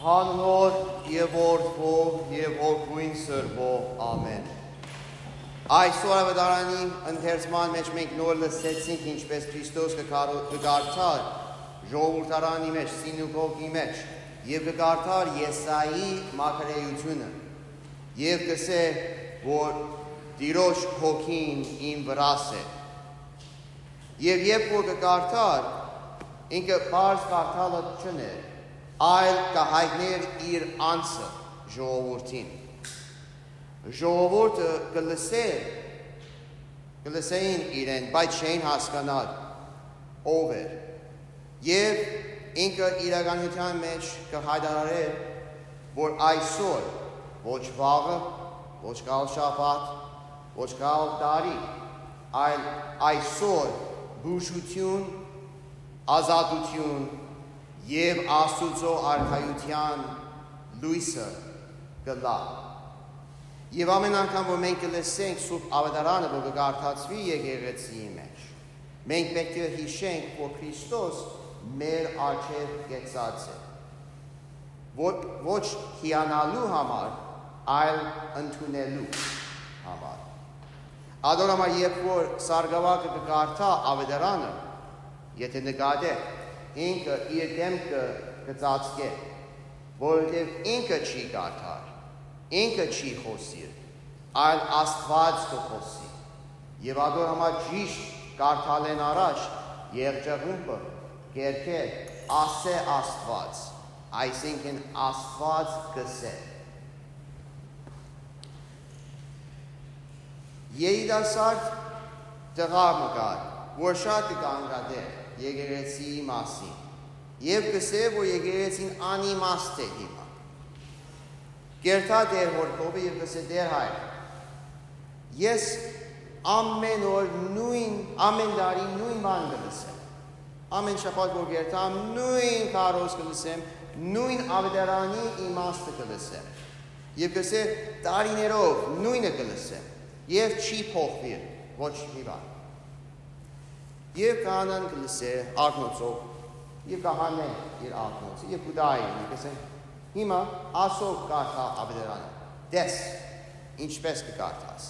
Հանոր եւ Որդու եւ Հոգուին Սրբո, ամեն։ Այսօր ավետարանի ընթերցման մեջ մենք նոր լսեցինք ինչպես Քրիստոս կգարթար ժողովրդարանի մեջ, սինագոգի մեջ եւ կգարթար Եսայի մարգարեությունը եւ կսե, որ Տիրոջ հոգին իմ վրաս է։ Եվ երբ որ կգարթար, ինքը բարձ գարթալը չներ, այլ կհայտներ իր անձը ժողովրդին։ Ժողովուրդը կլսեին իրեն, բայց չէին հասկանալ ով էր։ Եվ ինքը իրականության մեջ կհայտարարեր, որ այսօր ոչ վաղը, ոչ կալ շաբաթ, ոչ կալ տարի, այլ այսօր բուժություն, ազատություն եւ Աստուծո արքայության լույսը գլա։ Եվ ամեն անգամ, որ մենք կլսենք Սուրբ Ավետարանը, որ կգարթացվի եկեղեցիի մեջ, մենք պետք է հիշենք, որ Քրիստոս մեր առջև կեցած է։ Ոչ հիանալու համար, այլ ընդունելու համար։ Ադորամա, երբ որ սարգսակը կգարթա Ավետարանը, եթե նկատեք, ինքը իր դեմքը կծածկե, որովհետև ինքը չի գարթար, ինքը չի խոսիր, այլ Աստված կխոսի։ Եվ ադորամա ճիշտ գարթալեն առաջ եղջերումը կերքե ասե Աստված, այսինքն Աստված կսե։ Երիտասարդ տղա մկար, որ շատ կանգադեր եկեղեցիի մասին, և կսե, որ եկեղեցին անիմաստ է հիմա։ Կերտա դեր հորդովը և կսե դեր հայր, ես ամեն օր ամեն տարի նույն բան կլսեմ, ամեն շաբաթ որ կերտամ նույն քարոզ կլսեմ, նույն ավետարանի իմաստը կլսեմ, և կսե տարիներով նույնը կլսեմ, և չի փոխվիր, ոչ մի բան։ Եվ կահանան կլսե ակնոցով, և կահանեն իր ակնոցը, և կուտային, կսեն, հիմա ասով կարթա ավետարանը, դես, ինչպես կկարթաս։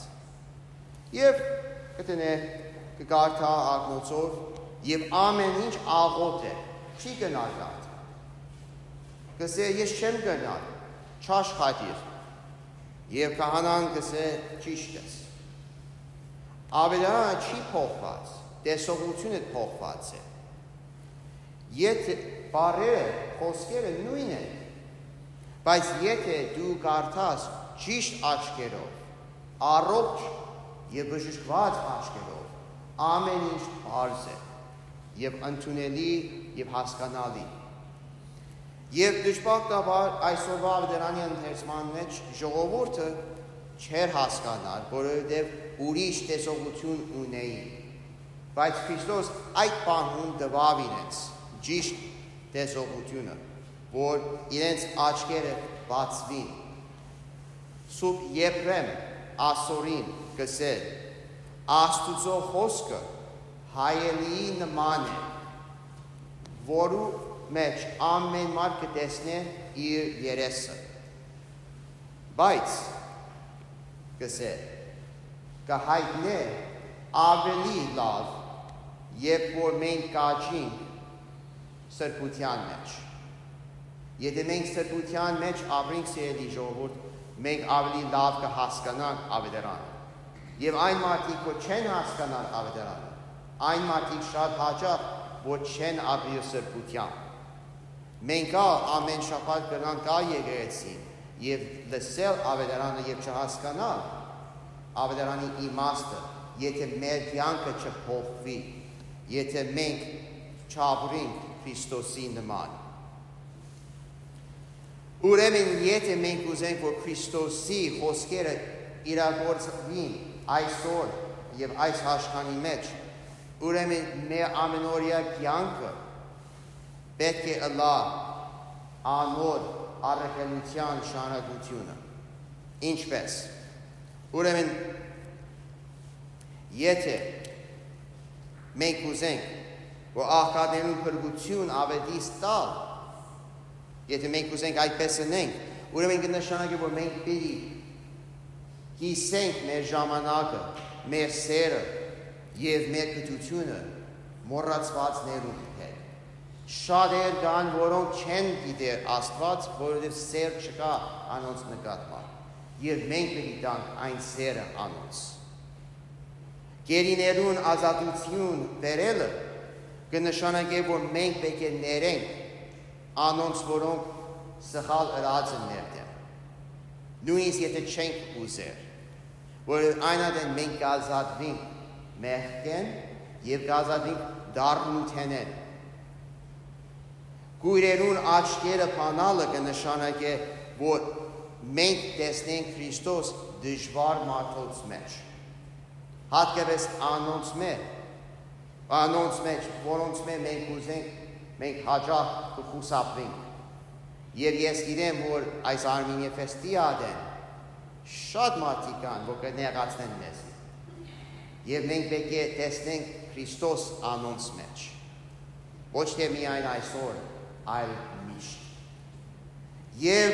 Եվ կտնե կկարթա ակնոցով, և ամեն ինչ աղոտ է, չի գնար կարթա։ Կսե, ես չեմ գնար, չաշխատիր, և կահանան կսե, ճիշտ ես։ Ավետարանը չի փոխված, տեսողությունը փոխված է։ Եթե բառերը, խոսքերը նույն են, բայց եթե դու կարդաս ճիշտ աչքերով, առողջ եւ բժշկված աչքերով, ամեն ինչ բարձ է եւ ընդունելի եւ հասկանալի։ Եվ դժբախտաբար այսօրվա ավետարանի ընթերցման մեջ ժողովուրդը չէր հասկանալ, որովհետեւ ուրիշ տեսողություն ունեին։ Բայց Քրիստոս այդ բանում տվավ իրենց ճիշտ տեսողությունը, որ իրենց աչքերը բացվին։ Սուրբ Եփրեմ ասորին կսեր, Աստուծո խոսքը հայելի նման է, որու մեջ ամեն մարդ կտեսնե իր երեսը։ Բայց կսեր, կհայտնե ավելի լավ, երբ որ մենք կաչինք սրբության մեջ։ Եթե մենք սրբության մեջ ապրենք սիրելի ժողովուրդ, մենք ավելի լավ կհասկանանք ավետարանը։ Եվ այն մարդիկ, որ չեն հասկանալ ավետարանը, այն մարդիկ շատ հաճախ, որ չեն ապրի սրբության։ Մենք ամեն շաբաթ կգնանք եկեղեցի եւ լսել ավետարանը եւ չհասկանալ ավետարանի իմաստը, եթե մեր կյանքը չփոխվի, եթե մենք չապրենք Քրիստոսի նման։ Ուրեմն եթե մենք ուզենք, որ Քրիստոսի խոսքերը իրագործվին այսօր եւ այս աշխարհի մեջ, ուրեմն մեր ամենօրյա կյանքը պետք է ըլլա անոր առաքելության շարունակությունը։ Ինչպես։ Ուրեմն եթե մենք ուզենք, որ աղքատներուն փրկություն ավետիս տալ Եթե մենք ուզենք այդպես անենք, ուրեմն կնշանակի, որ մենք պիտի հիսենք մեր ժամանակը, մեր սերը և մեր կրթությունը մոռացվածներու հետ։ Շատեր կան, որոնք չեն գիտեր Աստված, որովհետև սեր չկա անոնց նկատմամբ։ Եվ մենք պիտի տանք այն սերը անոնց։ Գերիներուն ազատություն բերելը կնշանակի, որ մենք պետք է ներենք անոնց, որոնք սխալ ըրած են մեր դեմ։ Նույնիսկ եթե չենք ուզեր, որ այնադեն մենք կազատվենք մեղքեն և կազատվենք դառնութենեն։ Գույրերուն աչքերը փանալը կնշանակի, որ մենք տեսնենք Քրիստոս դժվար մարդոց մեջ։ Հատկապես անոնց մեջ, որոնց մենք ուզենք, մենք հաճախ կխուսափվենք։ Եվ ես գիտեմ, որ այս Արմինիա ֆեստիադեն շատ մարդիկ կան, որ կներկայացնեն մեզ։ Եվ մենք պետք է տեսնենք Քրիստոս անոնց մեջ։ Ոչ թե միայն այսօր, այլ միշտ։ Եվ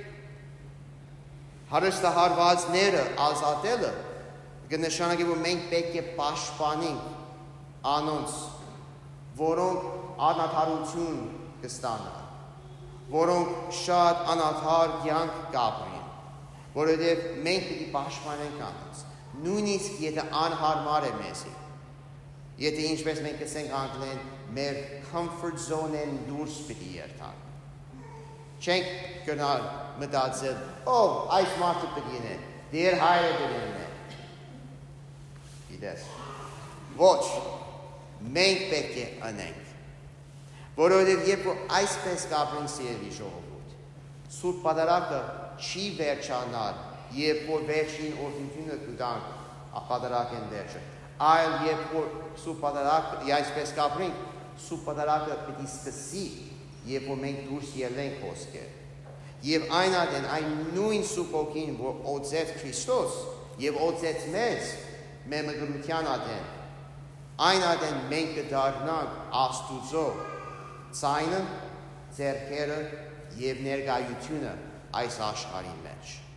հարստահարվածները ազատելը կնշանակի, որ մենք պետք է պաշտպանենք անոնց, որոնք անարդարություն կստանան, որոնք շատ անարդար կյանք կապրին, որովհետև մենք պիտի պաշտպանենք անոնց, նույնիսկ եթե անհարմար է մեզի, եթե ինչպես մենք կսենք անգլեն, մեր comfort zone-են դուրս պիտի երթանք։ Չենք գնալ մտածել, այս մարդը պիտի է, դեր հայրը պիտի է։ Գիտես, ոչ, մենք պետք է անենք, որովհետև երբ որ այսպես կապրենք սիրելի ժողովուրդ, Սուրբ Պատարագը չի վերջանալ, երբ որ վերջին օրհնությունը կտանք պատարագեն վերջը, այլ երբ որ Սուրբ Պատարագը այսպես կապրենք, Սուրբ Պատարագը պիտի սկսի, երբ որ մենք դուրս ելենք ոսկեր, և այնադեն այն նույն Սուրբ Հոգին, որ օծեց Քրիստոս և օծեց մեզ, մեր մգրության ադեն, այն ադեն մենք կդառնանք Աստուծո ձայնը, ձեռքերը և ներկայությունը այս աշխարհի մեջ։